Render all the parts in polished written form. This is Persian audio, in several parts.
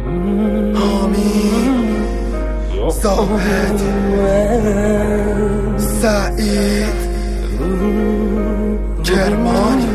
آمین زاهد سعید کرمانی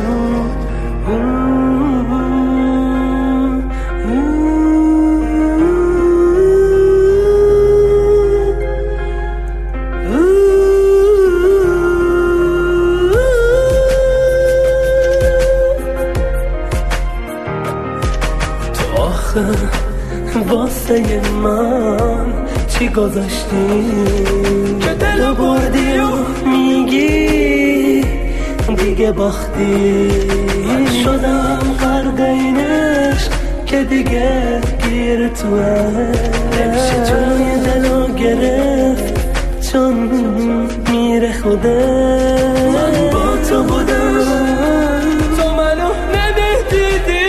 واسه من چی گذاشتی که دلو بردی و میگی دیگه باختی؟ من شدم غرق این عشق که دیگه گیر توه، عشق جای دلو گرفت چون میره خوده. من با تو بودم تو منو نمیدیدی،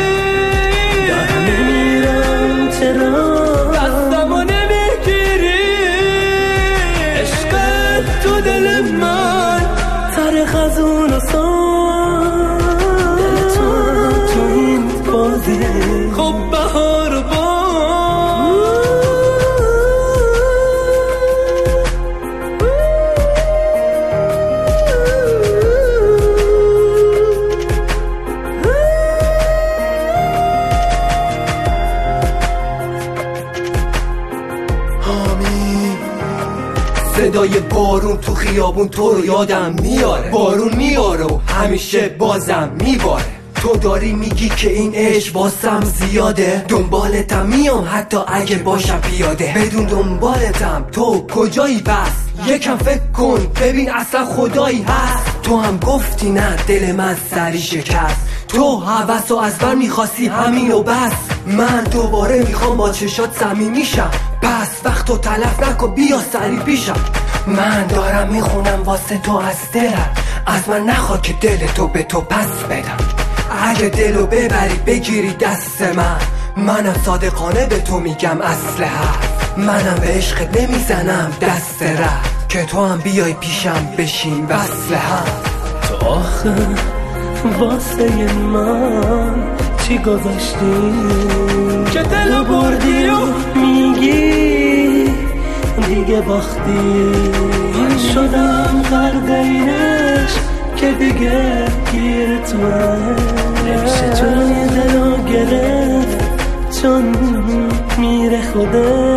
دستمو نمیگیری. عشقت تو دل من تاریخ از اون و سان، دل تو این بازی خب بهار و صدای بارون تو خیابون تو رو یادم میاره، بارون میاره و همیشه بازم میباره. تو داری میگی که این عشق واسم زیاده، دنبالتم میام حتی اگه باشم پیاده. بدون دنبالتم تو کجایی بس؟ یکم فکر کن ببین اصلا خدایی هست؟ تو هم گفتی نه دل من سری شکست، تو هوسو از من میخواستی همین و بس. من دوباره میخوام با چشات صمیمی شم، پس وقتو تلف نکن بیا سری پیشم. من دارم میخونم واسه تو از دلم، از من نخواد که دل تو به تو پس بدم. اگه دلو ببری بگیری دست منم صادقانه به تو میگم اصل حرف. منم به عشقت نمیزنم دست رفت که تو هم بیای پیشم بشین وصل هم. تو آخه واسه من چی گذاشتی که دلو بردی و میگی دیگه باختی؟ من شدم غرق این عشق که دیگه گیر توه، عشق جای دلو گرفت چون میره خوده.